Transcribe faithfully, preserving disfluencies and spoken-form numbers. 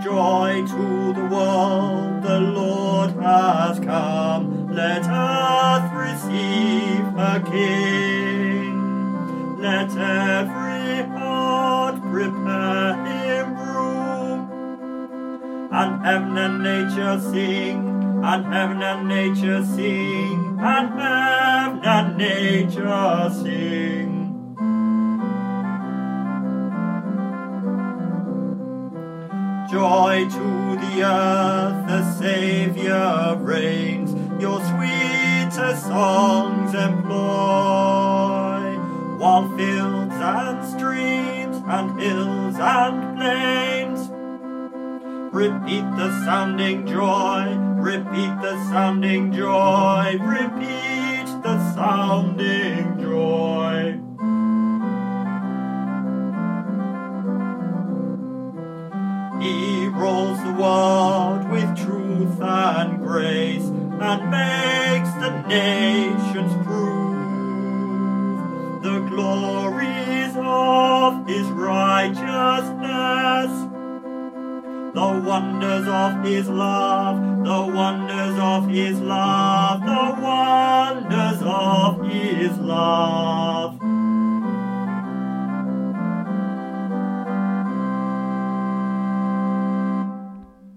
Joy to the world, the Lord has come. Let earth receive her King. Let every heart prepare him room. And heaven and nature sing, and heaven and nature sing, and heaven and nature sing. Joy to the earth, the Saviour reigns, your sweetest songs employ, while fields and streams and hills and plains repeat the sounding joy, repeat the sounding joy, repeat the sounding joy. He rules the world with truth and grace, and makes the nations prove the glories of his righteousness, the wonders of his love, the wonders of his love, the wonders of his love.